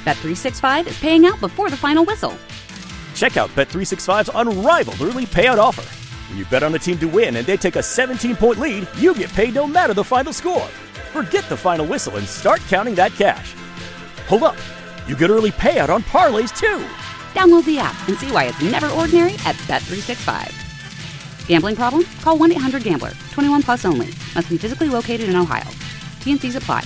Bet365 is paying out before the final whistle. Check out Bet365's unrivaled early payout offer. When you bet on a team to win and they take a 17-point lead, you get paid no matter the final score. Forget the final whistle and start counting that cash. Hold up. You get early payout on parlays, too. Download the app and see why it's never ordinary at Bet365. Gambling problem? Call 1-800-GAMBLER. 21 plus only. Must be physically located in Ohio. T&Cs apply.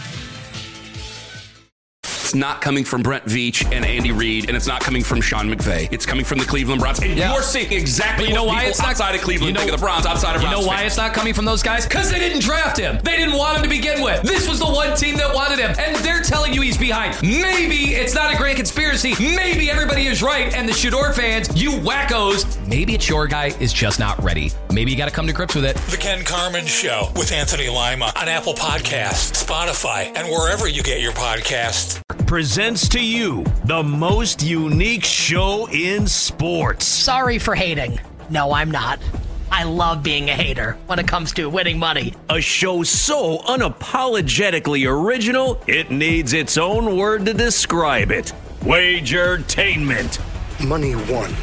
It's not coming from Brent Veach and Andy Reid, and it's not coming from Sean McVay. It's coming from the Cleveland Browns. And you're seeing exactly what people outside of Cleveland think of the Browns, outside of Browns. You know why it's not coming from those guys? Because they didn't draft him. They didn't want him to begin with. This was the one team that wanted him, and they're telling you he's behind. Maybe it's not a grand conspiracy. Maybe everybody is right, and the Shador fans, you wackos, maybe it's your guy is just not ready. Maybe you got to come to grips with it. The Ken Carman Show with Anthony Lima on Apple Podcasts, Spotify, and wherever you get your podcasts. Presents to you the most unique show in sports. Sorry for hating. No, I'm not. I love being a hater when it comes to winning money. A show so unapologetically original, it needs its own word to describe it. Wagertainment. Money won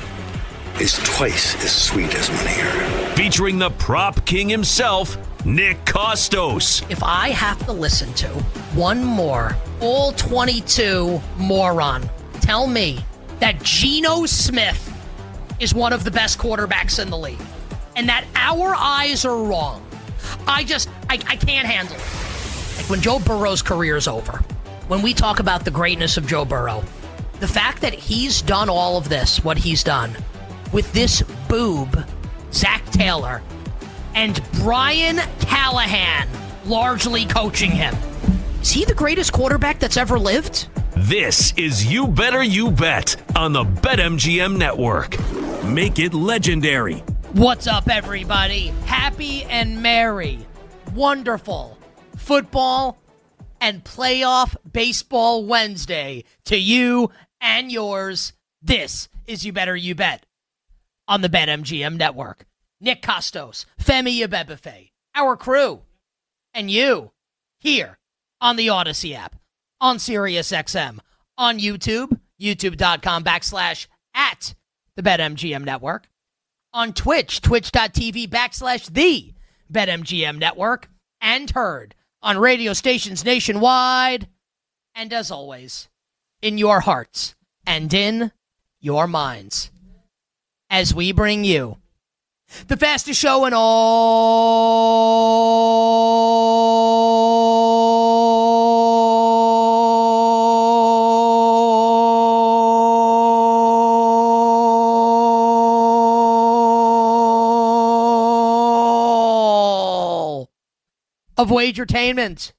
is twice as sweet as money earned. Featuring the prop king himself, Nick Kostos. If I have to listen to one more all 22 moron tell me that Geno Smith is one of the best quarterbacks in the league and that our eyes are wrong, I can't handle it. Like when Joe Burrow's career is over, when we talk about the greatness of Joe Burrow, the fact that he's done all of this, what he's done, with this boob, Zach Taylor, and Brian Callahan largely coaching him. Is he the greatest quarterback that's ever lived? This is You Better You Bet on the BetMGM Network. Make it legendary. What's up, everybody? Happy and merry, wonderful football and playoff baseball Wednesday to you and yours. This is You Better You Bet on the BetMGM Network. Nick Kostos, Femi Abebefe, our crew, and you here on the Odyssey app, on SiriusXM, on YouTube, youtube.com/at the BetMGM Network, on Twitch, twitch.tv/the BetMGM Network, and heard on radio stations nationwide, and as always, in your hearts and in your minds, as we bring you the fastest show in all of wagertainment.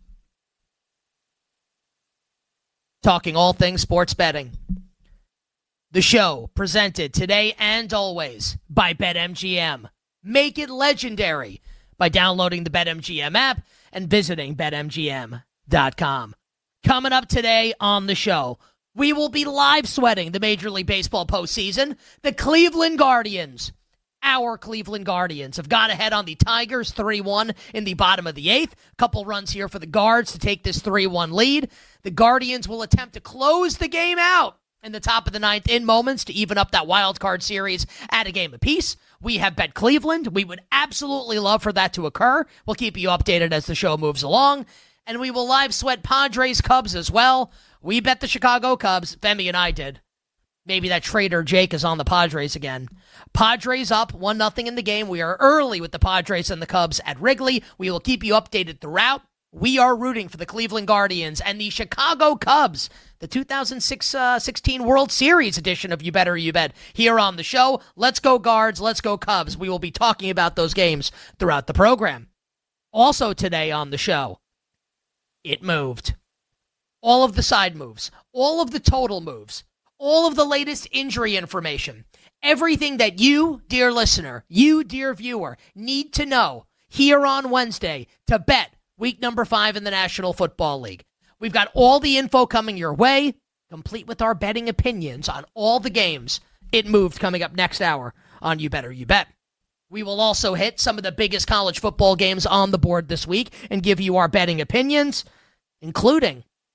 Talking all things sports betting. The show presented today and always by BetMGM. Make it legendary by downloading the BetMGM app and visiting BetMGM.com. Coming up today on the show, we will be live sweating the Major League Baseball postseason. The Cleveland Guardians, our Cleveland Guardians, have got ahead on the Tigers 3-1 in the bottom of the eighth. A couple runs here for the Guards to take this 3-1 lead. The Guardians will attempt to close the game out in the top of the ninth in moments to even up that wild card series at a game apiece. We have bet Cleveland. We would absolutely love for that to occur. We'll keep you updated as the show moves along. And we will live sweat Padres Cubs as well. We bet the Chicago Cubs. Femi and I did. Maybe that traitor Jake is on the Padres again. Padres up 1-0 in the game. We are early with the Padres and the Cubs at Wrigley. We will keep you updated throughout. We are rooting for the Cleveland Guardians and the Chicago Cubs, the 2016 World Series edition of You Better You Bet here on the show. Let's go Guards, let's go Cubs. We will be talking about those games throughout the program. Also today on the show, it moved. All of the side moves, all of the total moves, all of the latest injury information, everything that you, dear listener, you, dear viewer, need to know here on Wednesday to bet week number 5 in the National Football League. We've got all the info coming your way, complete with our betting opinions on all the games. It moved coming up next hour on You Better You Bet. We will also hit some of the biggest college football games on the board this week and give you our betting opinions, including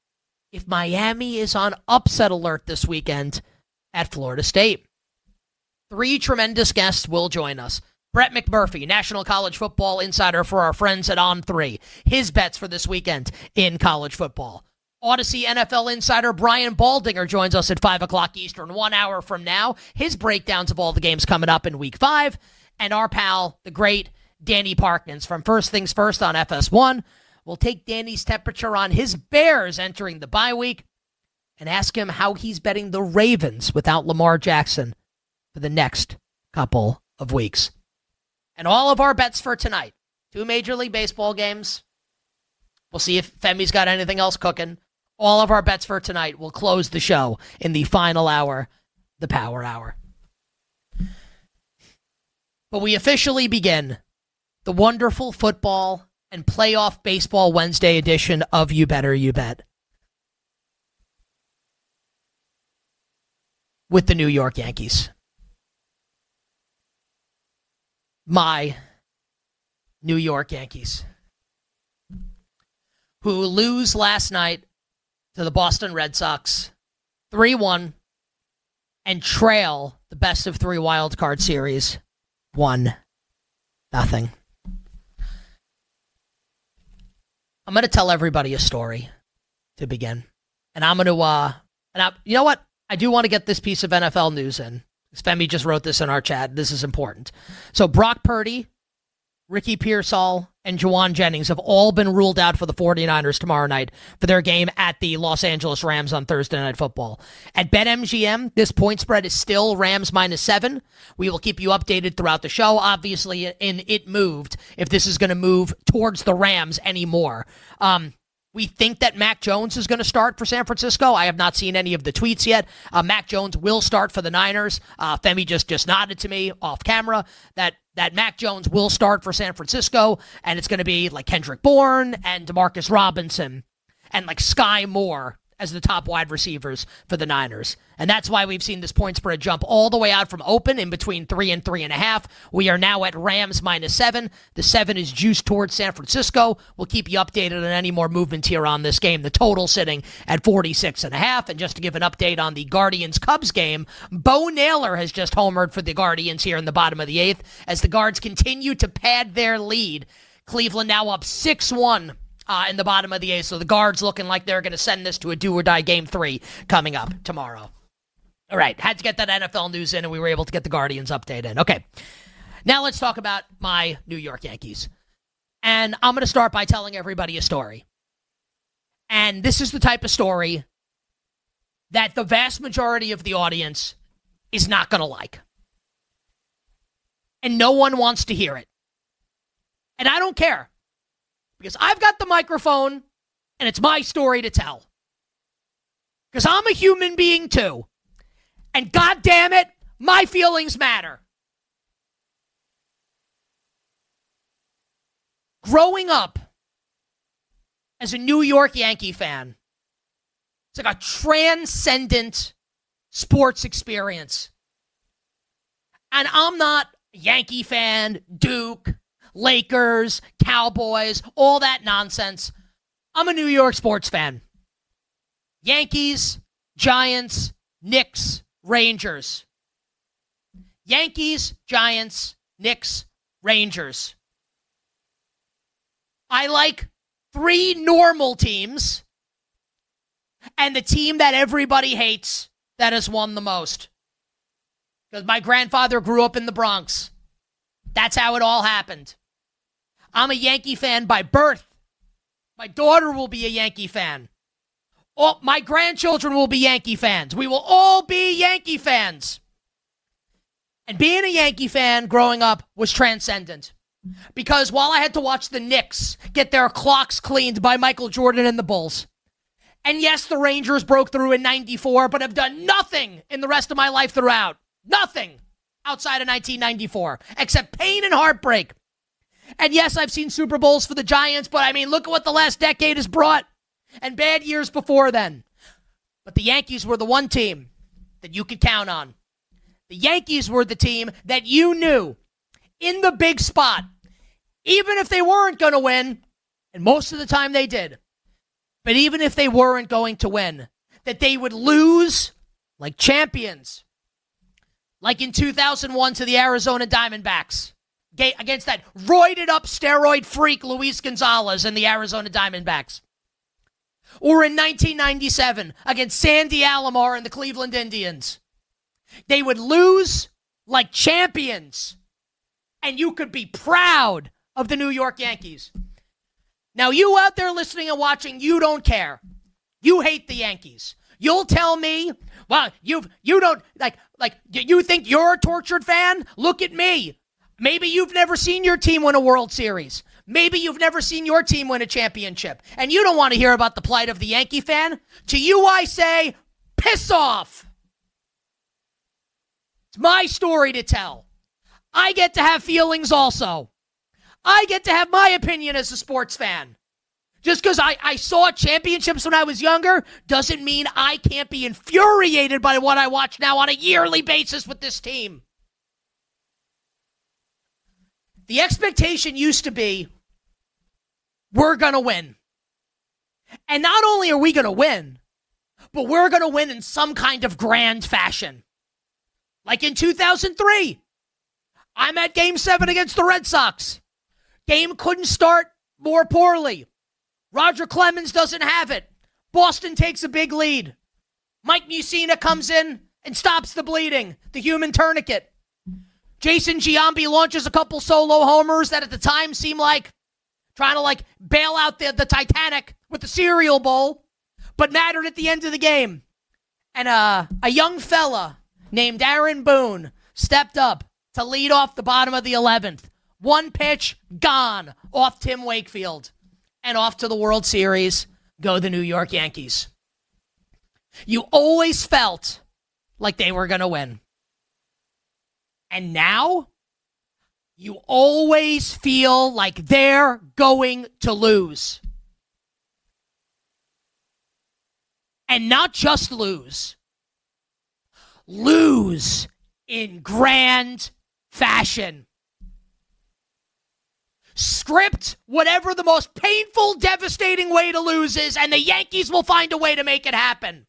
if Miami is on upset alert this weekend at Florida State. 3 tremendous guests will join us. Brett McMurphy, National College Football Insider for our friends at On3. His bets for this weekend in college football. Odyssey NFL Insider Brian Baldinger joins us at 5 o'clock Eastern, 1 hour from now. His breakdowns of all the games coming up in Week 5. And our pal, the great Danny Parkins from First Things First on FS1. We'll take Danny's temperature on his Bears entering the bye week and ask him how he's betting the Ravens without Lamar Jackson for the next couple of weeks. And all of our bets for tonight. 2 Major League Baseball games. We'll see if Femi's got anything else cooking. All of our bets for tonight will close the show in the final hour, the Power Hour. But we officially begin the wonderful football and playoff baseball Wednesday edition of You Better You Bet with the New York Yankees. My New York Yankees, who lose last night to the Boston Red Sox 3-1 and trail the best of 3 wild card series 1-0. I'm going to tell everybody a story to begin. And I'm going to, you know what? I do want to get this piece of NFL news in. Femi just wrote this in our chat. This is important. So Brock Purdy, Ricky Pearsall, and Juwan Jennings have all been ruled out for the 49ers tomorrow night for their game at the Los Angeles Rams on Thursday Night Football. At BetMGM, this point spread is still Rams -7. We will keep you updated throughout the show. Obviously, in It Moved, if this is going to move towards the Rams anymore. We think that Mac Jones is going to start for San Francisco. I have not seen any of the tweets yet. Mac Jones will start for the Niners. Femi just nodded to me off camera that Mac Jones will start for San Francisco, and it's going to be like Kendrick Bourne and Demarcus Robinson and like Sky Moore as the top wide receivers for the Niners. And that's why we've seen this point spread jump all the way out from open in between 3 and 3.5. We are now at Rams -7. The 7 is juiced towards San Francisco. We'll keep you updated on any more movement here on this game. The total sitting at 46.5. And just to give an update on the Guardians-Cubs game, Bo Naylor has just homered for the Guardians here in the bottom of the 8th as the Guards continue to pad their lead. Cleveland now up 6-1. In the bottom of the 8th. So the Guards looking like they're going to send this to a do-or-die Game 3 coming up tomorrow. All right, had to get that NFL news in, and we were able to get the Guardians update in. Okay, now let's talk about my New York Yankees. And I'm going to start by telling everybody a story. And this is the type of story that the vast majority of the audience is not going to like. And no one wants to hear it. And I don't care. Because I've got the microphone, and it's my story to tell. Because I'm a human being, too. And God damn it, my feelings matter. Growing up as a New York Yankee fan, it's like a transcendent sports experience. And I'm not a Yankee fan, Duke, Lakers, Cowboys, all that nonsense. I'm a New York sports fan. Yankees, Giants, Knicks, Rangers. Yankees, Giants, Knicks, Rangers. I like 3 normal teams and the team that everybody hates that has won the most. Because my grandfather grew up in the Bronx. That's how it all happened. I'm a Yankee fan by birth. My daughter will be a Yankee fan. All my grandchildren will be Yankee fans. We will all be Yankee fans. And being a Yankee fan growing up was transcendent. Because while I had to watch the Knicks get their clocks cleaned by Michael Jordan and the Bulls, and yes, the Rangers broke through in 94, but have done nothing in the rest of my life throughout. Nothing outside of 1994, except pain and heartbreak. And yes, I've seen Super Bowls for the Giants, but I mean, look at what the last decade has brought. And bad years before then. But the Yankees were the one team that you could count on. The Yankees were the team that you knew in the big spot, even if they weren't going to win, and most of the time they did, But even if they weren't going to win, that they would lose like champions. Like in 2001 to the Arizona Diamondbacks. Against that roided-up steroid freak Luis Gonzalez and the Arizona Diamondbacks. Or in 1997 against Sandy Alomar and the Cleveland Indians. They would lose like champions. And you could be proud of the New York Yankees. Now, you out there listening and watching, you don't care. You hate the Yankees. You'll tell me, well, you don't, you think you're a tortured fan? Look at me. Maybe you've never seen your team win a World Series. Maybe you've never seen your team win a championship. And you don't want to hear about the plight of the Yankee fan. To you, I say, piss off. It's my story to tell. I get to have feelings also. I get to have my opinion as a sports fan. Just because I saw championships when I was younger doesn't mean I can't be infuriated by what I watch now on a yearly basis with this team. The expectation used to be, we're going to win. And not only are we going to win, but we're going to win in some kind of grand fashion. Like in 2003, I'm at Game 7 against the Red Sox. Game couldn't start more poorly. Roger Clemens doesn't have it. Boston takes a big lead. Mike Mussina comes in and stops the bleeding, the human tourniquet. Jason Giambi launches a couple solo homers that at the time seemed like trying to bail out the Titanic with the cereal bowl, but mattered at the end of the game. And a young fella named Aaron Boone stepped up to lead off the bottom of the 11th. One pitch, gone, off Tim Wakefield. And off to the World Series go the New York Yankees. You always felt like they were going to win. And now, you always feel like they're going to lose. And not just lose. Lose in grand fashion. Script whatever the most painful, devastating way to lose is, and the Yankees will find a way to make it happen.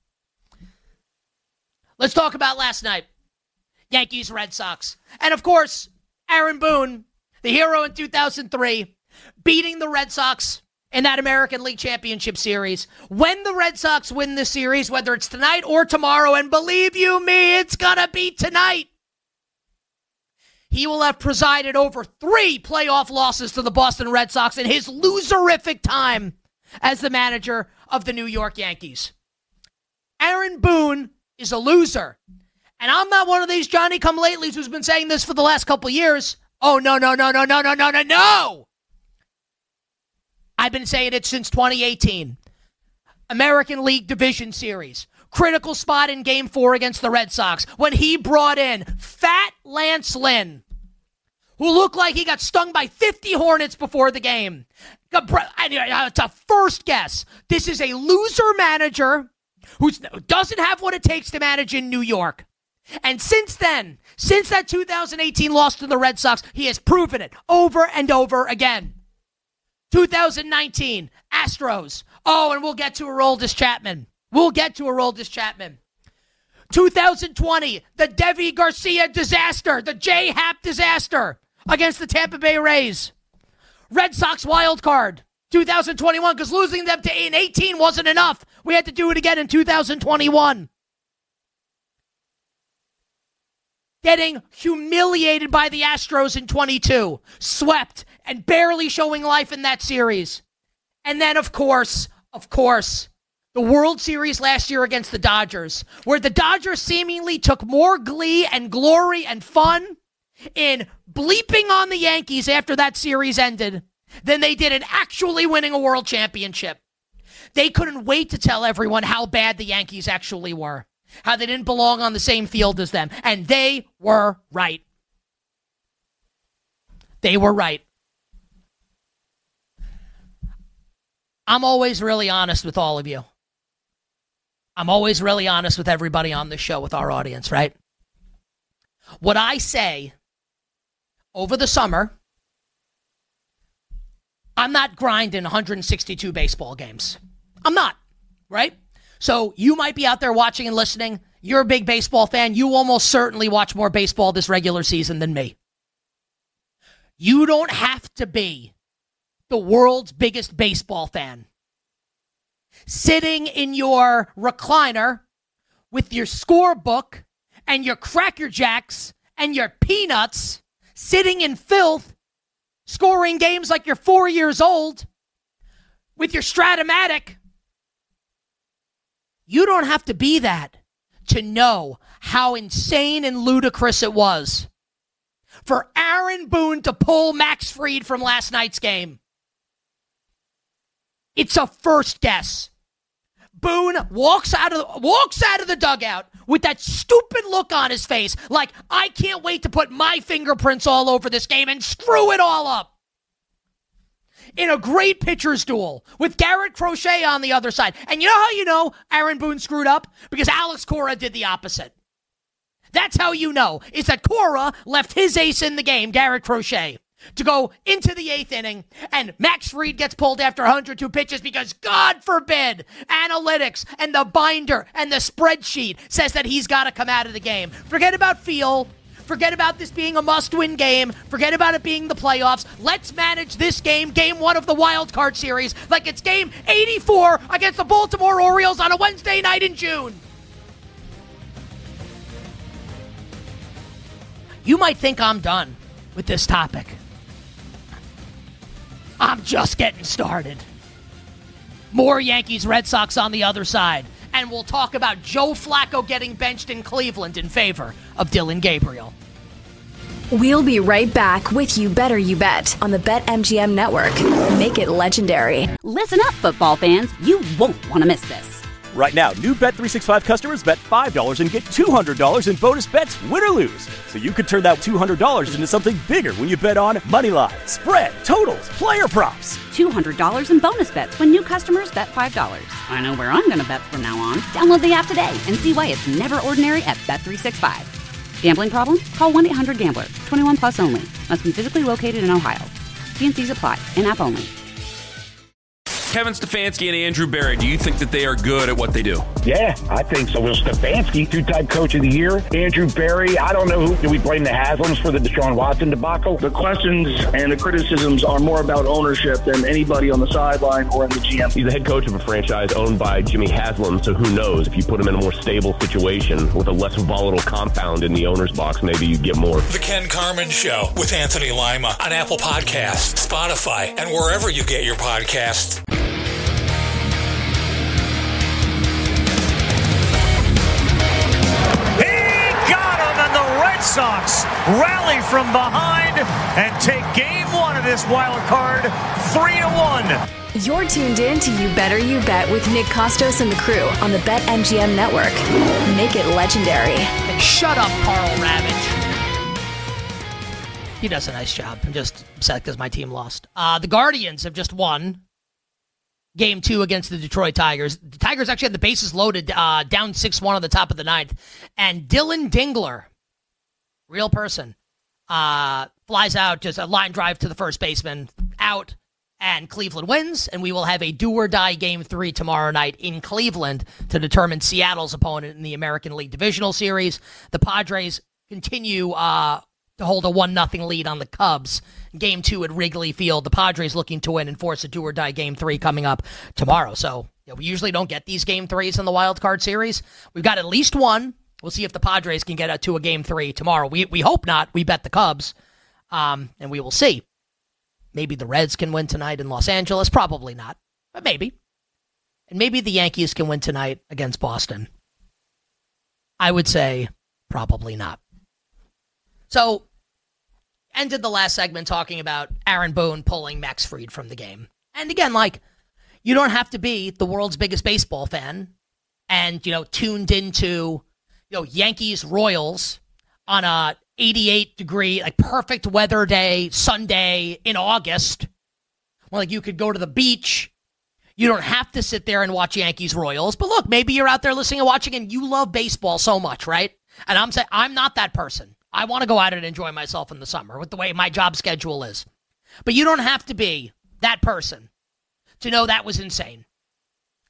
Let's talk about last night. Yankees, Red Sox. And of course, Aaron Boone, the hero in 2003, beating the Red Sox in that American League Championship Series. When the Red Sox win the series, whether it's tonight or tomorrow, and believe you me, it's gonna be tonight, he will have presided over 3 playoff losses to the Boston Red Sox in his loserific time as the manager of the New York Yankees. Aaron Boone is a loser. And I'm not one of these Johnny-come-latelys who's been saying this for the last couple years. Oh, no. I've been saying it since 2018. American League Division Series. Critical spot in Game 4 against the Red Sox when he brought in Fat Lance Lynn, who looked like he got stung by 50 hornets before the game. It's a first guess. This is a loser manager who doesn't have what it takes to manage in New York. And since then, since that 2018 loss to the Red Sox, he has proven it over and over again. 2019, Astros. Oh, and we'll get to Aroldis Chapman. 2020, the Devi Garcia disaster, the J-Hap disaster against the Tampa Bay Rays. Red Sox wild card, 2021, because losing them in 18 wasn't enough. We had to do it again in 2021. Getting humiliated by the Astros in 22, swept, and barely showing life in that series. And then, of course, the World Series last year against the Dodgers, where the Dodgers seemingly took more glee and glory and fun in bleeping on the Yankees after that series ended than they did in actually winning a world championship. They couldn't wait to tell everyone how bad the Yankees actually were, how they didn't belong on the same field as them, and they were right. They were right. I'm always really honest with all of you. I'm always really honest with everybody on the show, with our audience, right? What I say over the summer, I'm not grinding 162 baseball games. I'm not, right? So you might be out there watching and listening. You're a big baseball fan. You almost certainly watch more baseball this regular season than me. You don't have to be the world's biggest baseball fan. Sitting in your recliner with your scorebook and your Cracker Jacks and your peanuts, sitting in filth, scoring games like you're 4 years old with your Stratomatic. You don't have to be that to know how insane and ludicrous it was for Aaron Boone to pull Max Fried from last night's game. It's a first guess. Boone walks out of the dugout with that stupid look on his face, like, I can't wait to put my fingerprints all over this game and screw it all up. In a great pitcher's duel with Garrett Crochet on the other side. And you know how you know Aaron Boone screwed up? Because Alex Cora did the opposite. That's how you know, is that Cora left his ace in the game, Garrett Crochet, to go into the 8th inning, and Max Fried gets pulled after 102 pitches because, God forbid, analytics and the binder and the spreadsheet says that he's got to come out of the game. Forget about feel. Forget about this being a must-win game. Forget about it being the playoffs. Let's manage this game, game 1 of the wild card series, like it's game 84 against the Baltimore Orioles on a Wednesday night in June. You might think I'm done with this topic. I'm just getting started. More Yankees-Red Sox on the other side. And we'll talk about Joe Flacco getting benched in Cleveland in favor of Dillon Gabriel. We'll be right back with You Better You Bet on the BetMGM Network. Make it legendary. Listen up, football fans. You won't want to miss this. Right now, new Bet365 customers bet $5 and get $200 in bonus bets, win or lose. So you could turn that $200 into something bigger when you bet on money line, spread, totals, player props. $200 in bonus bets when new customers bet $5. I know where I'm going to bet from now on. Download the app today and see why it's never ordinary at Bet365. Gambling problem? Call 1-800-GAMBLER. 21 plus only. Must be physically located in Ohio. T&Cs apply. In-app only. Kevin Stefanski and Andrew Berry, do you think that they are good at what they do? Yeah, I think so. Well, Stefanski, 2-time coach of the year. Andrew Berry, I don't know who. Do we blame the Haslams for the Deshaun Watson debacle? The questions and the criticisms are more about ownership than anybody on the sideline or in the GM. He's the head coach of a franchise owned by Jimmy Haslam, so who knows? If you put him in a more stable situation with a less volatile compound in the owner's box, maybe you'd get more. The Ken Carman Show with Anthony Lima on Apple Podcasts, Spotify, and wherever you get your podcasts. Red Sox rally from behind and take game 1 of this wild card 3-1. You're tuned in to You Better You Bet with Nick Costos and the crew on the BetMGM Network. Make it legendary. And shut up, Carl Ravage. He does a nice job. I'm just upset because my team lost. The Guardians have just won Game 2 against the Detroit Tigers. The Tigers actually had the bases loaded, down 6-1 on the top of the 9th. And Dylan Dingler, real person, flies out, just a line drive to the first baseman, out, and Cleveland wins, and we will have a do-or-die Game 3 tomorrow night in Cleveland to determine Seattle's opponent in the American League Divisional Series. The Padres continue to hold a 1-0 lead on the Cubs. Game 2 at Wrigley Field. The Padres looking to win and force a do-or-die Game 3 coming up tomorrow. So we usually don't get these Game 3s in the Wild Card Series. We've got at least one. We'll see if the Padres can get to a Game 3 tomorrow. We hope not. We bet the Cubs, and we will see. Maybe the Reds can win tonight in Los Angeles. Probably not, but maybe. And maybe the Yankees can win tonight against Boston. I would say probably not. So, ended the last segment talking about Aaron Boone pulling Max Fried from the game. And again, you don't have to be the world's biggest baseball fan and, tuned into Yankees Royals on a 88-degree, perfect weather day, Sunday in August. Well, you could go to the beach. You don't have to sit there and watch Yankees Royals. But look, maybe you're out there listening and watching and you love baseball so much, right? And I'm saying I'm not that person. I want to go out and enjoy myself in the summer with the way my job schedule is. But you don't have to be that person to know that was insane.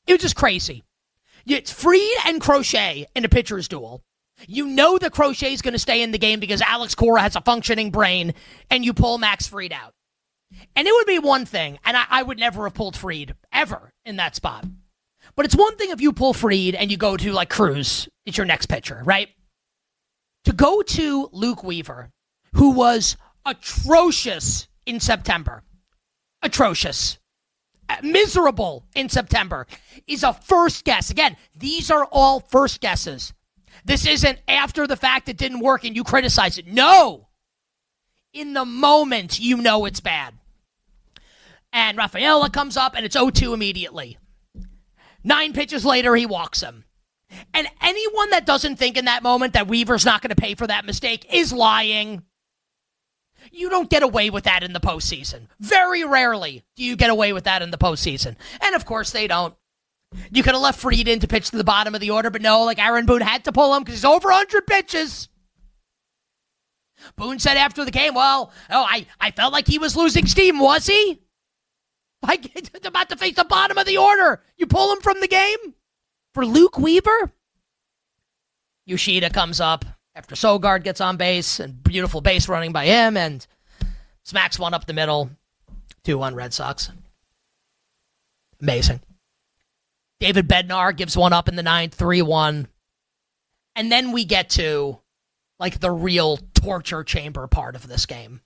It was just crazy. It's Fried and Crochet in a pitcher's duel. You know that Crochet is going to stay in the game because Alex Cora has a functioning brain, and you pull Max Fried out. And it would be one thing, and I would never have pulled Fried ever in that spot. But it's one thing if you pull Fried and you go to, like, Cruz, it's your next pitcher, right? To go to Luke Weaver, who was atrocious in September, atrocious, miserable in September, is a first guess. Again, these are all first guesses. This isn't after the fact it didn't work and you criticize it. No! In the moment, you know it's bad. And Rafaela comes up and it's 0-2 immediately. 9 pitches later, he walks him. And anyone that doesn't think in that moment that Weaver's not going to pay for that mistake is lying. You don't get away with that in the postseason. Very rarely do you get away with that in the postseason. And of course they don't. You could have left Fried in to pitch to the bottom of the order, but no, like Aaron Boone had to pull him because he's over 100 pitches. Boone said after the game, I felt like he was losing steam, was he? Like, about to face the bottom of the order. You pull him from the game? For Luke Weaver? Yoshida comes up after Sogard gets on base, and beautiful base running by him, and smacks one up the middle. 2-1 Red Sox. Amazing. David Bednar gives one up in the 9th, 3-1. And then we get to, like, the real torture chamber part of this game.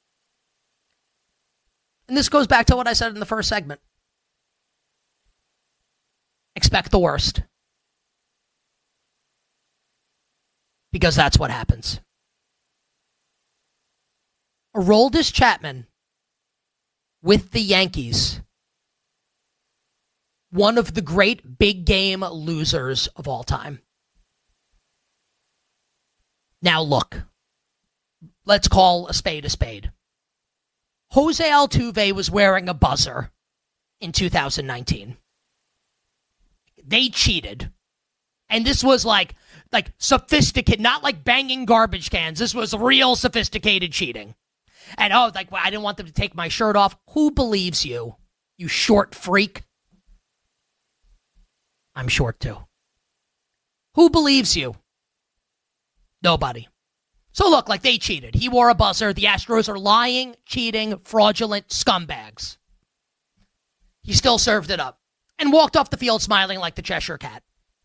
And this goes back to what I said in the first segment. Expect the worst. Because that's what happens. Aroldis Chapman with the Yankees, one of the great big game losers of all time. Now look, let's call a spade a spade. Jose Altuve was wearing a buzzer in 2019. They cheated. And this was like sophisticated, not like banging garbage cans. This was real sophisticated cheating. And I didn't want them to take my shirt off. Who believes you, you short freak? I'm short too. Who believes you? Nobody. So look, like they cheated. He wore a buzzer. The Astros are lying, cheating, fraudulent scumbags. He still served it up and walked off the field smiling like the Cheshire Cat.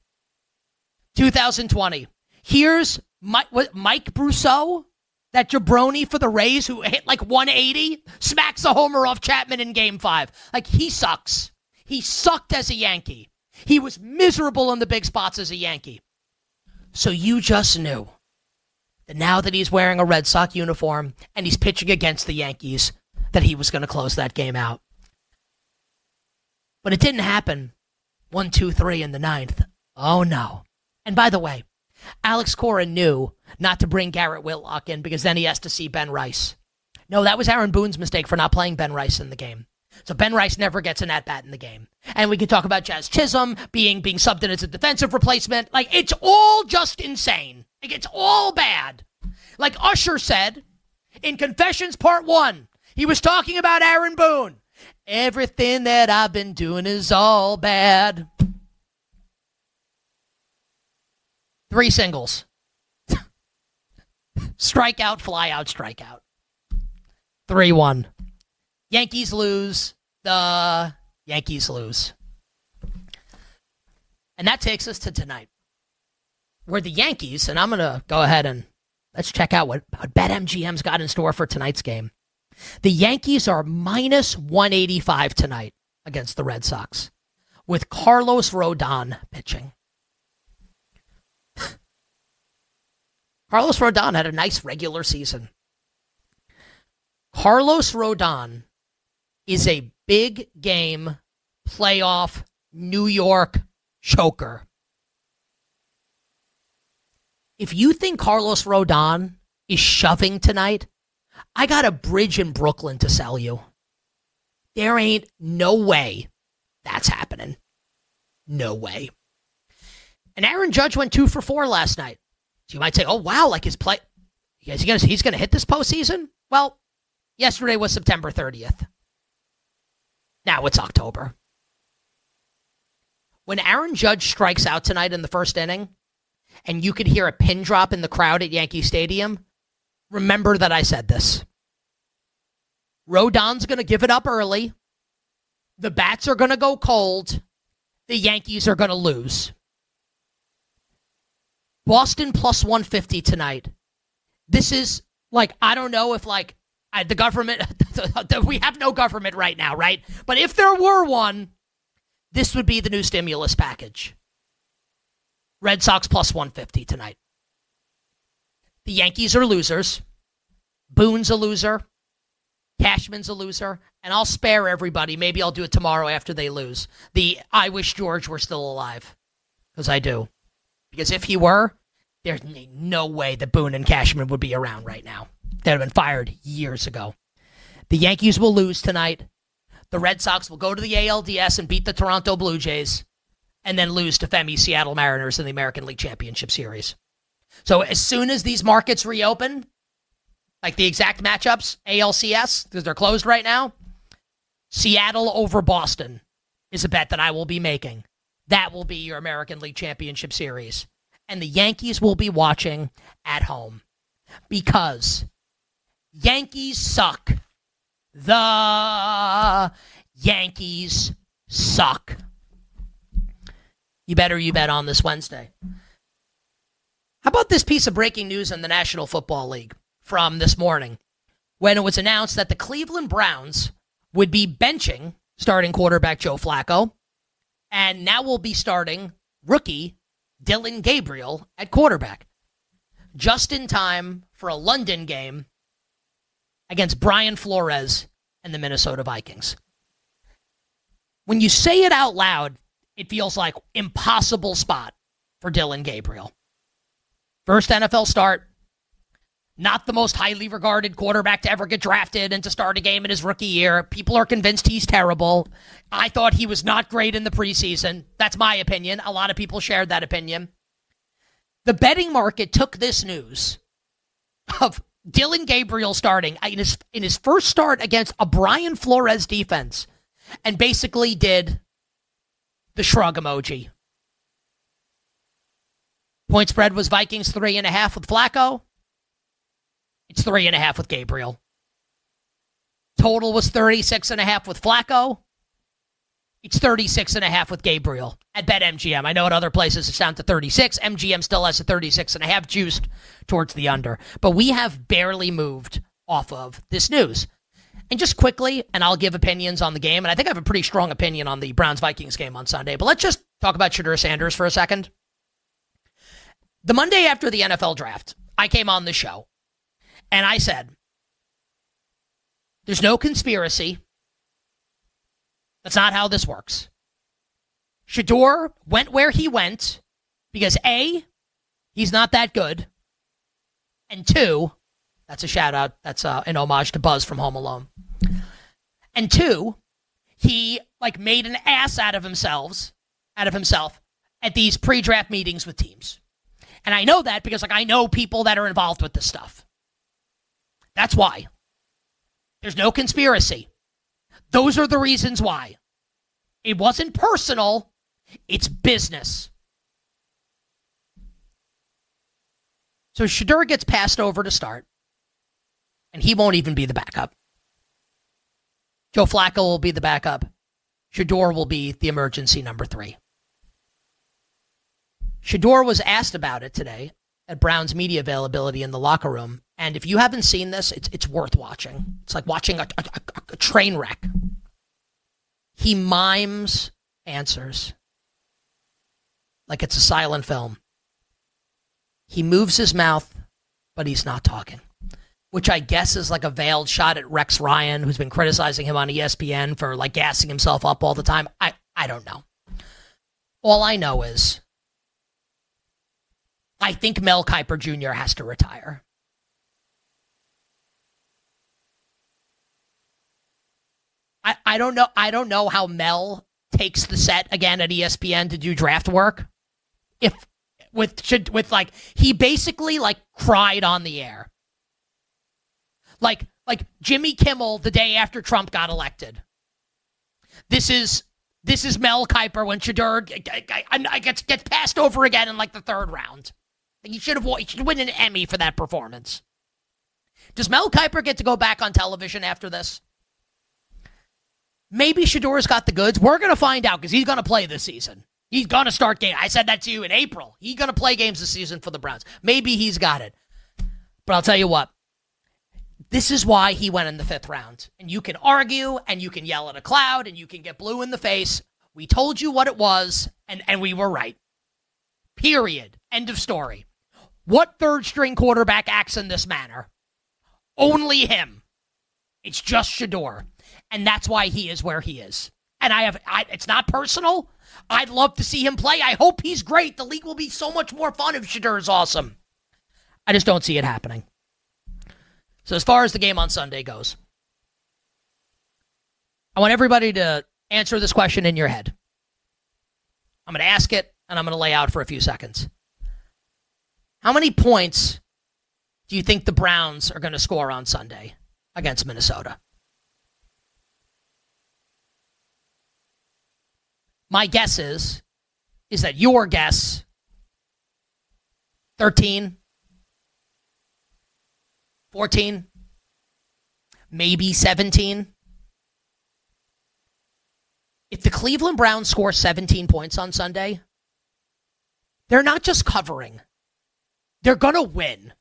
2020. Here's Mike Brousseau, that jabroni for the Rays who hit like 180, smacks a homer off Chapman in Game 5. Like, he sucks. He sucked as a Yankee. He was miserable in the big spots as a Yankee. So you just knew that now that he's wearing a Red Sox uniform and he's pitching against the Yankees, that he was going to close that game out. But it didn't happen 1, 2, 3 in the 9th. Oh, no. And by the way, Alex Cora knew not to bring Garrett Whitlock in because then he has to see Ben Rice. No, that was Aaron Boone's mistake for not playing Ben Rice in the game. So Ben Rice never gets an at-bat in the game. And we can talk about Jazz Chisholm being subbed in as a defensive replacement. Like, it's all just insane. Like, it's all bad. Like Usher said in Confessions Part 1, he was talking about Aaron Boone. Everything that I've been doing is all bad. 3 singles. Strikeout, flyout, strikeout. 3-1. Yankees lose. The Yankees lose. And that takes us to tonight, where the Yankees, and I'm going to go ahead and let's check out what BetMGM's got in store for tonight's game. The Yankees are minus 185 tonight against the Red Sox, with Carlos Rodon pitching. Carlos Rodon had a nice regular season. Carlos Rodon is a big game playoff New York choker. If you think Carlos Rodon is shoving tonight, I got a bridge in Brooklyn to sell you. There ain't no way that's happening. No way. And Aaron Judge went 2 for 4 last night. So you might say, oh, wow, like his play, he's going to hit this postseason? Well, yesterday was September 30th. Now it's October. When Aaron Judge strikes out tonight in the first inning, and you could hear a pin drop in the crowd at Yankee Stadium, remember that I said this. Rodon's going to give it up early. The bats are going to go cold. The Yankees are going to lose. Boston plus 150 tonight. This is like, I don't know if like the government, we have no government right now, right? But if there were one, this would be the new stimulus package. Red Sox plus 150 tonight. The Yankees are losers. Boone's a loser. Cashman's a loser. And I'll spare everybody. Maybe I'll do it tomorrow after they lose. I wish George were still alive. Because I do. Because if he were, there's no way that Boone and Cashman would be around right now. They'd have been fired years ago. The Yankees will lose tonight. The Red Sox will go to the ALDS and beat the Toronto Blue Jays. And then lose to Femi's Seattle Mariners in the American League Championship Series. So as soon as these markets reopen, like the exact matchups, ALCS, because they're closed right now, Seattle over Boston is a bet that I will be making. That will be your American League Championship Series. And the Yankees will be watching at home. Because Yankees suck. The Yankees suck. You bet on this Wednesday. How about this piece of breaking news in the National Football League from this morning when it was announced that the Cleveland Browns would be benching starting quarterback Joe Flacco and now will be starting rookie Dillon Gabriel at quarterback just in time for a London game against Brian Flores and the Minnesota Vikings. When you say it out loud, it feels like impossible spot for Dillon Gabriel. First NFL start. Not the most highly regarded quarterback to ever get drafted and to start a game in his rookie year. People are convinced he's terrible. I thought he was not great in the preseason. That's my opinion. A lot of people shared that opinion. The betting market took this news of Dillon Gabriel starting in his first start against a Brian Flores defense and basically did the shrug emoji. Point spread was Vikings 3.5 with Flacco. It's 3.5 with Gabriel. Total was 36.5 with Flacco. It's 36.5 with Gabriel at BetMGM. I know at other places it's down to 36. MGM still has a 36.5 juiced towards the under. But we have barely moved off of this news. And just quickly, and I'll give opinions on the game, and I think I have a pretty strong opinion on the Browns-Vikings game on Sunday, but let's just talk about Shedeur Sanders for a second. The Monday after the NFL draft, I came on the show, and I said, there's no conspiracy. That's not how this works. Shedeur went where he went because A, he's not that good, and 2, that's a shout out, that's an homage to Buzz from Home Alone. And 2, he made an ass out of himself at these pre-draft meetings with teams. And I know that because I know people that are involved with this stuff. That's why. There's no conspiracy. Those are the reasons why. It wasn't personal. It's business. So Shedeur gets passed over to start. And he won't even be the backup. Joe Flacco will be the backup. Shedeur will be the emergency number 3. Shedeur was asked about it today at Brown's media availability in the locker room. And if you haven't seen this, it's worth watching. It's like watching a train wreck. He mimes answers like it's a silent film. He moves his mouth, but he's not talking. Which I guess is like a veiled shot at Rex Ryan, who's been criticizing him on ESPN for gassing himself up all the time. I don't know. All I know is I think Mel Kiper Jr. has to retire. I don't know. I don't know how Mel takes the set again at ESPN to do draft work. He basically cried on the air. Like Jimmy Kimmel the day after Trump got elected. This is This is Mel Kiper when Shedeur gets passed over again in like the third round. He should win an Emmy for that performance. Does Mel Kiper get to go back on television after this? Maybe Shedeur's got the goods. We're going to find out because he's going to play this season. He's going to start games. I said that to you in April. He's going to play games this season for the Browns. Maybe he's got it. But I'll tell you what. This is why he went in the 5th round. And you can argue, and you can yell at a cloud, and you can get blue in the face. We told you what it was, and we were right. Period. End of story. What third-string quarterback acts in this manner? Only him. It's just Shedeur. And that's why he is where he is. And it's not personal. I'd love to see him play. I hope he's great. The league will be so much more fun if Shedeur is awesome. I just don't see it happening. So as far as the game on Sunday goes, I want everybody to answer this question in your head. I'm going to ask it, and I'm going to lay out for a few seconds. How many points do you think the Browns are going to score on Sunday against Minnesota? My guess is that your guess, 13, 14, maybe 17. If the Cleveland Browns score 17 points on Sunday, they're not just covering. They're going to win.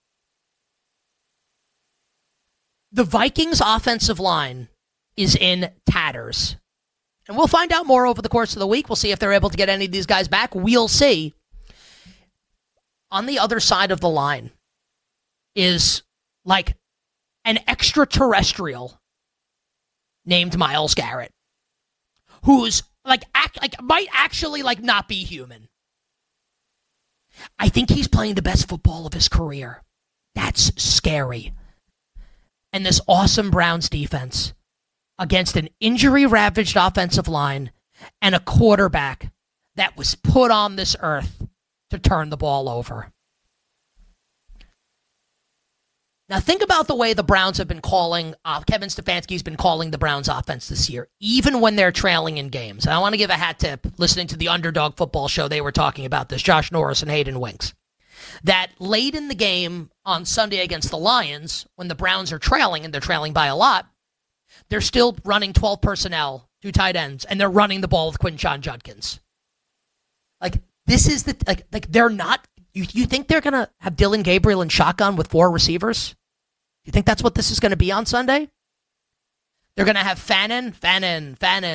The Vikings' offensive line is in tatters. And we'll find out more over the course of the week. We'll see if they're able to get any of these guys back. We'll see. On the other side of the line is like an extraterrestrial named Myles Garrett, who's might actually not be human. I think he's playing the best football of his career. That's scary. And this awesome Browns defense against an injury-ravaged offensive line and a quarterback that was put on this earth to turn the ball over. Now think about the way the Browns have been calling, Kevin Stefanski's been calling the Browns offense this year, even when they're trailing in games. And I want to give a hat tip, listening to the Underdog Football Show, they were talking about this, Josh Norris and Hayden Winks, that late in the game on Sunday against the Lions, when the Browns are trailing, and they're trailing by a lot, they're still running 12 personnel, 2 tight ends, and they're running the ball with Quinshon Judkins. This is they're not, you think they're going to have Dylan Gabriel in shotgun with 4 receivers? You think that's what this is going to be on Sunday? They're going to have Fannin, and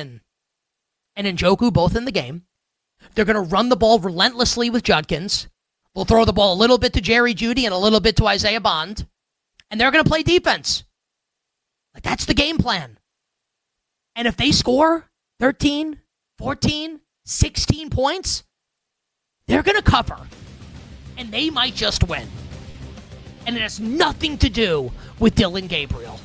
Njoku both in the game. They're going to run the ball relentlessly with Judkins. They'll throw the ball a little bit to Jerry Jeudy and a little bit to Isaiah Bond. And they're going to play defense. That's the game plan. And if they score 13, 14, 16 points, they're going to cover. And they might just win. And it has nothing to do with Dylan Gabriel.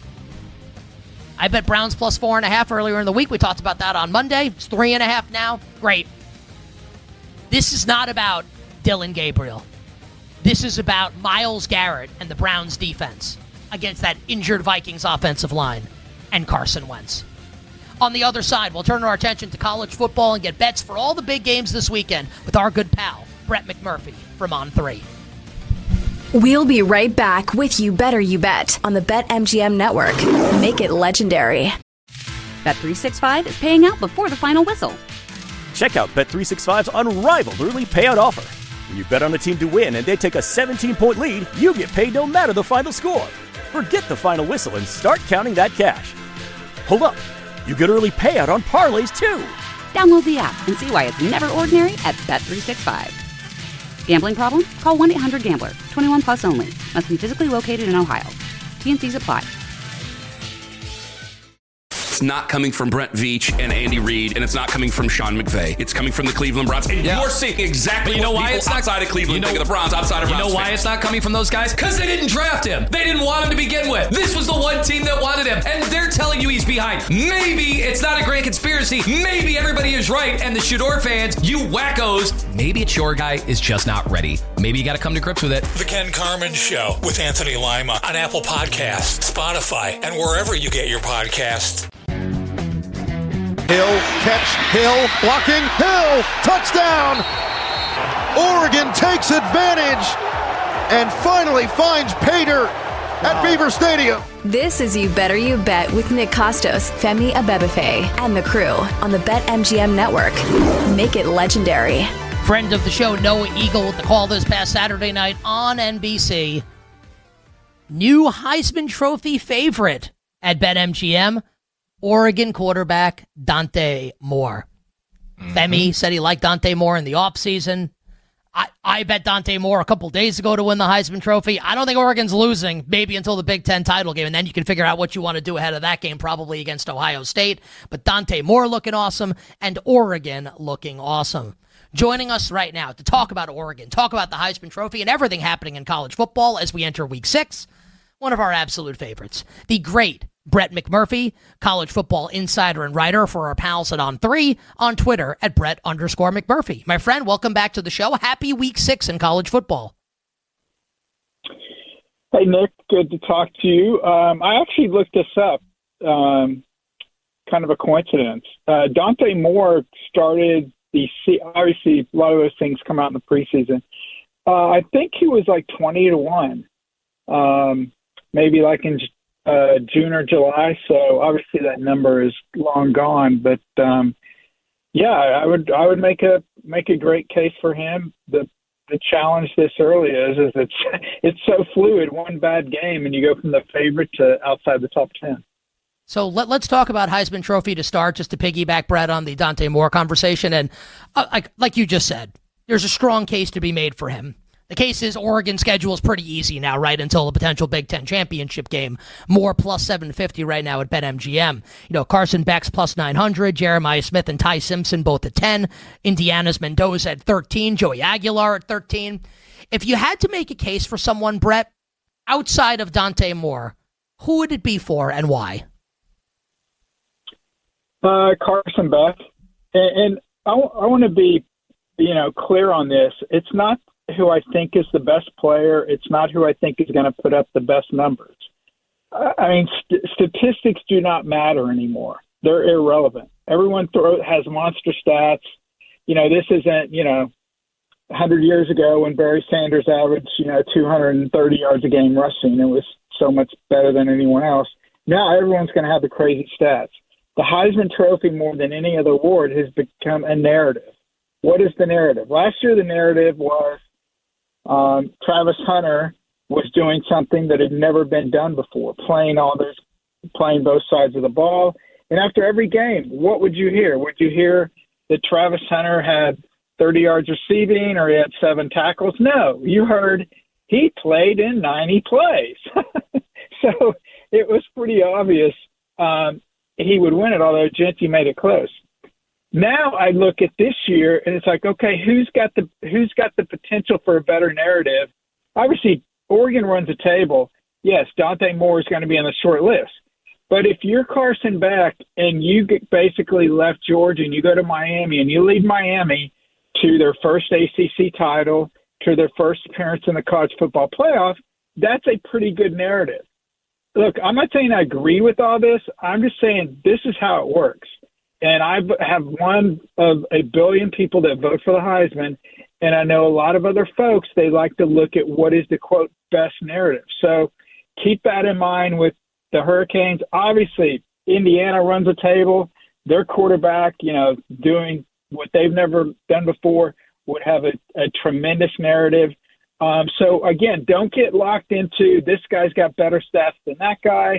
I bet Browns plus 4.5 earlier in the week. We talked about that on Monday. It's 3.5 now. Great. This is not about Dylan Gabriel. This is about Myles Garrett and the Browns defense against that injured Vikings offensive line and Carson Wentz. On the other side, we'll turn our attention to college football and get bets for all the big games this weekend with our good pal, Brett McMurphy from On3. We'll be right back with You Better You Bet on the BetMGM Network. Make it legendary. Bet365 is paying out before the final whistle. Check out Bet365's unrivaled early payout offer. When you bet on a team to win and they take a 17-point lead, you get paid no matter the final score. Forget the final whistle and start counting that cash. Hold up. You get early payout on parlays, too. Download the app and see why it's never ordinary at Bet365. Gambling problem? Call 1-800-GAMBLER. 21 plus only. Must be physically located in Ohio. T&Cs apply. It's not coming from Brent Veach and Andy Reid, and it's not coming from Sean McVay. It's coming from the Cleveland Browns. And you're seeing exactly what people outside of Cleveland think of the Browns, outside of Browns. You know why it's not coming from those guys? Because they didn't draft him. They didn't want him to begin with. This was the one team that wanted him, and they're telling you he's behind. Maybe it's not a grand conspiracy. Maybe everybody is right, and the Shedeur fans, you wackos, maybe it's your guy is just not ready. Maybe you got to come to grips with it. The Ken Carman Show with Anthony Lima on Apple Podcasts, Spotify, and wherever you get your podcasts. Hill, catch, Hill, blocking, Hill, touchdown! Oregon takes advantage and finally finds pay dirt at Beaver Stadium. This is You Better You Bet with Nick Costos, Femi Abebefe, and the crew on the BetMGM Network. Make it legendary. Friend of the show, Noah Eagle, with the call this past Saturday night on NBC. New Heisman Trophy favorite at BetMGM, Oregon quarterback Dante Moore. Femi said he liked Dante Moore in the offseason. I bet Dante Moore a couple days ago to win the Heisman Trophy. I don't think Oregon's losing, maybe until the Big Ten title game, and then you can figure out what you want to do ahead of that game, probably against Ohio State. But Dante Moore looking awesome, and Oregon looking awesome. Joining us right now to talk about Oregon, talk about the Heisman Trophy, and everything happening in college football as we enter Week 6, one of our absolute favorites, the great Brett McMurphy, college football insider and writer for our pals at On3, on Twitter at Brett_McMurphy. My friend, welcome back to the show. Happy Week 6 in college football. Hey, Nick. Good to talk to you. I actually looked this up. Kind of a coincidence. Dante Moore started obviously, a lot of those things come out in the preseason. I think he was like 20-1, maybe like in June or July. So obviously that number is long gone. But yeah, I would make a great case for him. The challenge this early is it's so fluid. One bad game and you go from the favorite to outside the top 10. So let's talk about Heisman Trophy to start, just to piggyback, Brett, on the Dante Moore conversation. And like you just said, there's a strong case to be made for him. The case is Oregon's schedule is pretty easy now, right, until the potential Big Ten championship game. Moore plus 750 right now at BetMGM. You know, Carson Beck's plus 900, Jeremiah Smith and Ty Simpson both at 10, Indiana's Mendoza at 13, Joey Aguilar at 13. If you had to make a case for someone, Brett, outside of Dante Moore, who would it be for and why? Carson Beck. And I want to be, clear on this. It's not who I think is the best player. It's not who I think is going to put up the best numbers. I mean, statistics do not matter anymore. They're irrelevant. Everyone has monster stats. This isn't, 100 years ago when Barry Sanders averaged, 230 yards a game rushing. It was so much better than anyone else. Now everyone's going to have the crazy stats. The Heisman Trophy, more than any other award, has become a narrative. What is the narrative? Last year, the narrative was Travis Hunter was doing something that had never been done before, playing both sides of the ball. And after every game, what would you hear? Would you hear that Travis Hunter had 30 yards receiving or he had 7 tackles? No, you heard he played in 90 plays. So it was pretty obvious he would win it, although Genty made it close. Now I look at this year and it's like, okay, who's got the potential for a better narrative? Obviously, Oregon runs a table. Yes, Dante Moore is going to be on the short list. But if you're Carson Beck and you basically left Georgia and you go to Miami and you lead Miami to their first ACC title, to their first appearance in the college football playoff, that's a pretty good narrative. Look, I'm not saying I agree with all this. I'm just saying this is how it works. And I have one of a billion people that vote for the Heisman, and I know a lot of other folks, they like to look at what is the, quote, best narrative. So keep that in mind with the Hurricanes. Obviously, Indiana runs a table. Their quarterback, doing what they've never done before would have a tremendous narrative. So, again, don't get locked into this guy's got better stats than that guy.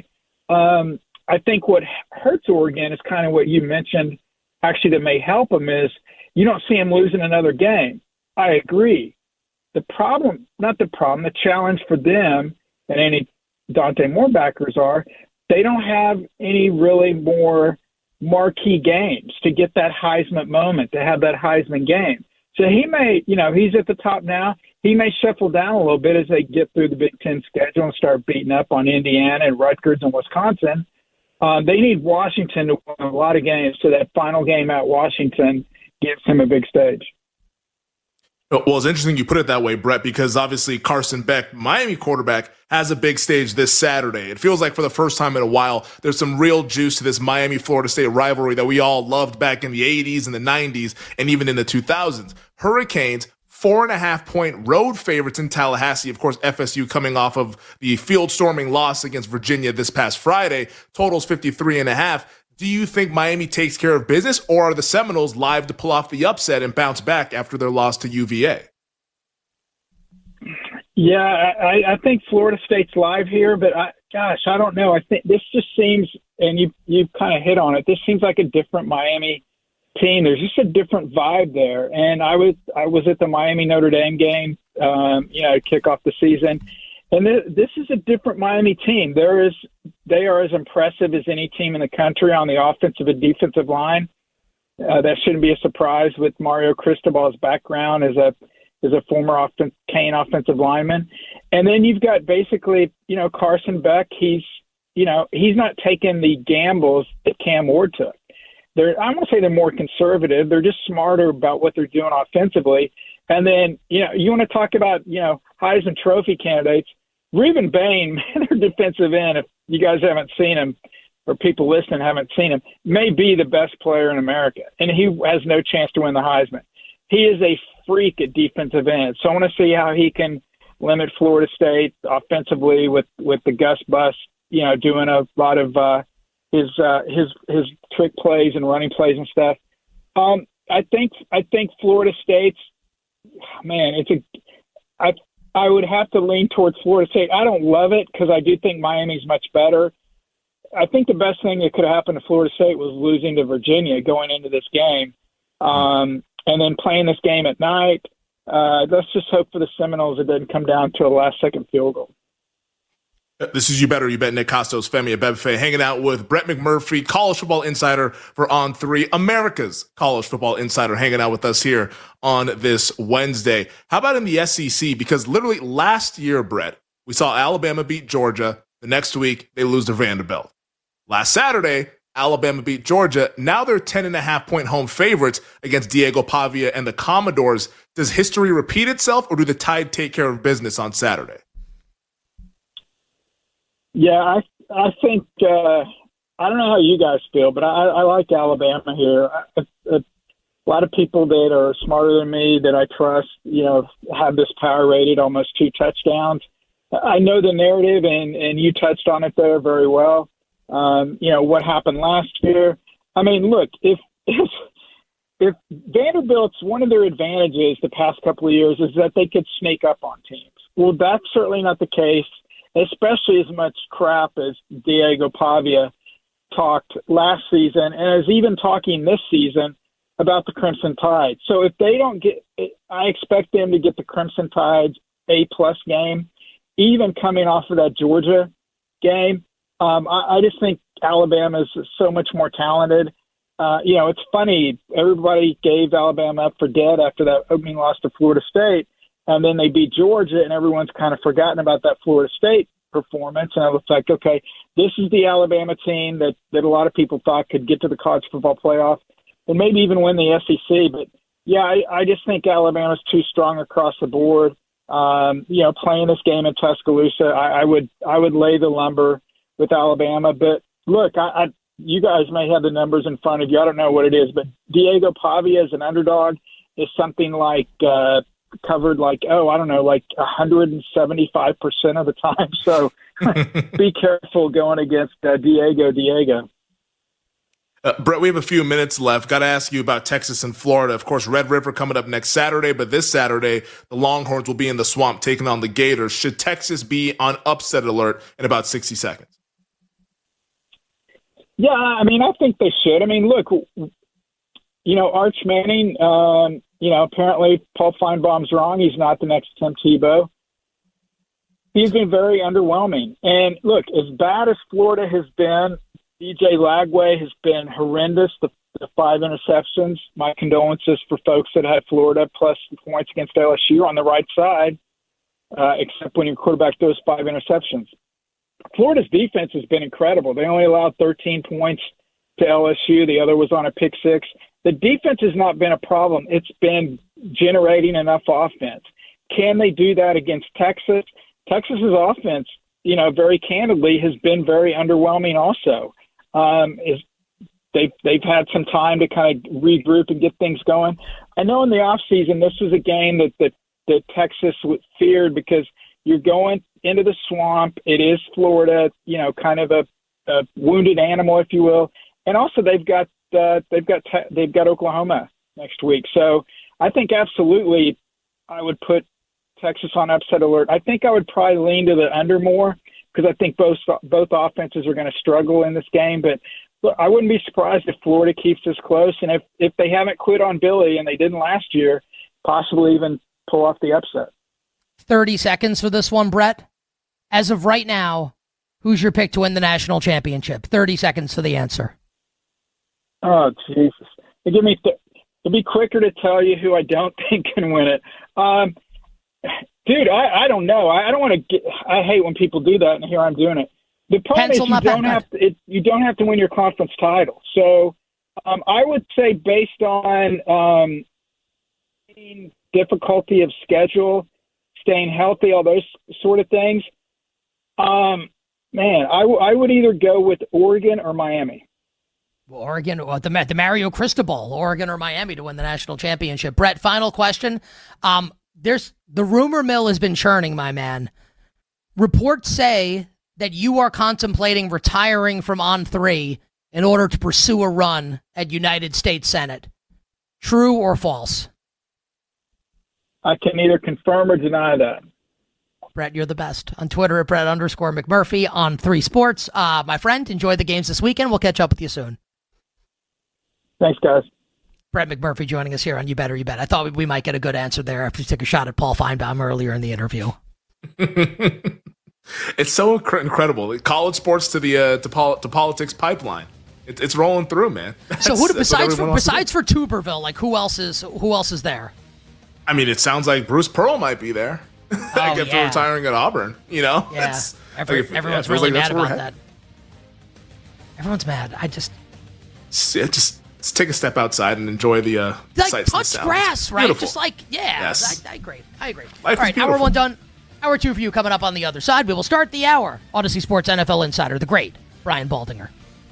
I think what hurts Oregon is kind of what you mentioned, actually, that may help them is you don't see him losing another game. I agree. The challenge for them and any Dante Moore backers are they don't have any really more marquee games to get that Heisman moment, to have that Heisman game. So he may, he's at the top now. He may shuffle down a little bit as they get through the Big Ten schedule and start beating up on Indiana and Rutgers and Wisconsin. They need Washington to win a lot of games, so that final game at Washington gives him a big stage. Well, it's interesting you put it that way, Brett, because obviously Carson Beck, Miami quarterback, has a big stage this Saturday. It feels like for the first time in a while, there's some real juice to this Miami-Florida State rivalry that we all loved back in the 80s and the 90s and even in the 2000s. Hurricanes, 4.5-point road favorites in Tallahassee. Of course, FSU coming off of the field storming loss against Virginia this past Friday. Totals 53.5. Do you think Miami takes care of business, or are the Seminoles live to pull off the upset and bounce back after their loss to UVA? Yeah, I think Florida State's live here, but I don't know. I think this just seems, and you kind of hit on it, this seems like a different Miami team. There's just a different vibe there. And I was at the Miami Notre Dame game, to kick off the season. And this is a different Miami team. They are as impressive as any team in the country on the offensive and defensive line. That shouldn't be a surprise with Mario Cristobal's background as a former Cane offensive lineman. And then you've got basically, Carson Beck. He's not taking the gambles that Cam Ward took. I won't say they're more conservative. They're just smarter about what they're doing offensively. And then, you want to talk about, Heisman Trophy candidates. Reuben Bain, their defensive end, if you guys haven't seen him or people listening haven't seen him, may be the best player in America. And he has no chance to win the Heisman. He is a freak at defensive end. So I want to see how he can limit Florida State offensively with the Gus Bus, doing a lot of his trick plays and running plays and stuff. I think Florida State's, man, I would have to lean towards Florida State. I don't love it because I do think Miami's much better. I think the best thing that could have happened to Florida State was losing to Virginia going into this game, and then playing this game at night. Let's just hope for the Seminoles it doesn't come down to a last-second field goal. This is You Bet or You Bet. Nick Kostos, Femi Abebefe, hanging out with Brett McMurphy, college football insider for On3, America's college football insider, hanging out with us here on this Wednesday. How about in the SEC? Because literally last year, Brett, we saw Alabama beat Georgia. The next week, they lose to Vanderbilt. Last Saturday, Alabama beat Georgia. Now they're 10.5-point home favorites against Diego Pavia and the Commodores. Does history repeat itself, or do the Tide take care of business on Saturday? Yeah, I think I don't know how you guys feel, but I like Alabama here. A lot of people that are smarter than me that I trust, have this power rated almost 2 touchdowns. I know the narrative, and you touched on it there very well. What happened last year. I mean, look, if Vanderbilt's, one of their advantages the past couple of years is that they could sneak up on teams. Well, that's certainly not the case, especially as much crap as Diego Pavia talked last season and is even talking this season about the Crimson Tide. So if they don't I expect them to get the Crimson Tide's A-plus game, even coming off of that Georgia game. I just think Alabama is so much more talented. It's funny. Everybody gave Alabama up for dead after that opening loss to Florida State. And then they beat Georgia, and everyone's kind of forgotten about that Florida State performance. And I was like, okay, this is the Alabama team that a lot of people thought could get to the college football playoff and maybe even win the SEC. But, yeah, I just think Alabama's too strong across the board. Playing this game in Tuscaloosa, I would lay the lumber with Alabama. But, look, you guys may have the numbers in front of you. I don't know what it is. But Diego Pavia as an underdog is something like covered like 175% of the time. So be careful going against Diego. Brett, we have a few minutes left. Got to ask you about Texas and Florida. Of course, Red River coming up next Saturday, but this Saturday, the Longhorns will be in the Swamp taking on the Gators. Should Texas be on upset alert in about 60 seconds? Yeah, I mean, I think they should. I mean, look, Arch Manning, apparently Paul Feinbaum's wrong. He's not the next Tim Tebow. He's been very underwhelming. And look, as bad as Florida has been, DJ Lagway has been horrendous. The 5 interceptions. My condolences for folks that had Florida plus the points against LSU on the right side, except when your quarterback throws 5 interceptions. Florida's defense has been incredible. They only allowed 13 points to LSU. The other was on a pick 6. The defense has not been a problem. It's been generating enough offense. Can they do that against Texas? Texas's offense, very candidly, has been very underwhelming also. They've had some time to kind of regroup and get things going. I know in the offseason this was a game that Texas feared because you're going into the swamp. It is Florida, kind of a wounded animal, if you will. And also they've got Oklahoma next week. So I think absolutely I would put Texas on upset alert. I think I would probably lean to the under more because I think both offenses are going to struggle in this game. But look, I wouldn't be surprised if Florida keeps this close. And if they haven't quit on Billy, and they didn't last year, possibly even pull off the upset. 30 seconds for this one, Brett. As of right now, who's your pick to win the national championship? 30 seconds for the answer. Oh, Jesus. It'd be quicker to tell you who I don't think can win it. Dude, I don't know. I don't want to I hate when people do that, and here I'm doing it. The problem is you don't have to win your conference title. So I would say based on difficulty of schedule, staying healthy, all those sort of things, I would either go with Oregon or Miami. Well, Oregon, the Mario Cristobal, Oregon or Miami to win the national championship. Brett, final question. The rumor mill has been churning, my man. Reports say that you are contemplating retiring from On3 in order to pursue a run at United States Senate. True or false? I can neither confirm or deny that. Brett, you're the best. On Twitter at Brett_McMurphy on 3 Sports. My friend, enjoy the games this weekend. We'll catch up with you soon. Thanks, guys. Brett McMurphy joining us here on You Better You Bet. I thought we might get a good answer there after you took a shot at Paul Feinbaum earlier in the interview. It's so incredible. College sports to the to politics pipeline. It's rolling through, man. So besides for Tuberville, like who else is there? I mean, it sounds like Bruce Pearl might be there. After retiring at Auburn, Yeah, everyone's really mad about that. Everyone's mad. Just take a step outside and enjoy the sights and sounds. Grass, right? Beautiful. Just like, Yes. I agree. All right, hour one done. Hour two for you coming up on the other side. We will start the hour. Odyssey Sports NFL Insider, the great Brian Baldinger.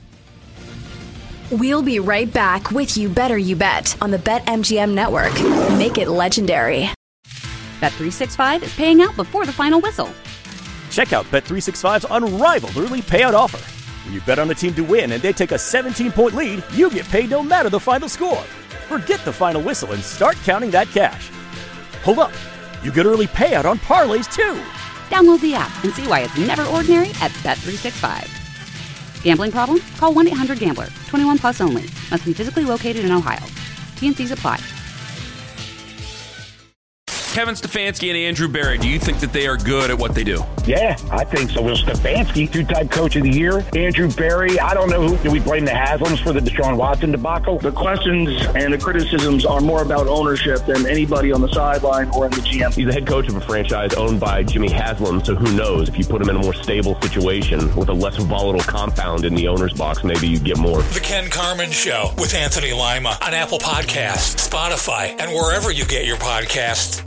We'll be right back with You Better You Bet on the BetMGM network. Make it legendary. Bet365 is paying out before the final whistle. Check out Bet365's unrivaled early payout offer. When you bet on a team to win and they take a 17-point lead, you get paid no matter the final score. Forget the final whistle and start counting that cash. Hold up. You get early payout on parlays, too. Download the app and see why it's never ordinary at Bet365. Gambling problem? Call 1-800-GAMBLER. 21 plus only. Must be physically located in Ohio. T&Cs apply. Kevin Stefanski and Andrew Berry, do you think that they are good at what they do? Yeah, I think so. Will Stefanski, two-time coach of the year. Andrew Berry, I don't know who. Do we blame the Haslams for the Deshaun Watson debacle? The questions and the criticisms are more about ownership than anybody on the sideline or in the GM. He's the head coach of a franchise owned by Jimmy Haslam, so who knows? If you put him in a more stable situation with a less volatile compound in the owner's box, maybe you get more. The Ken Carman Show with Anthony Lima on Apple Podcasts, Spotify, and wherever you get your podcasts.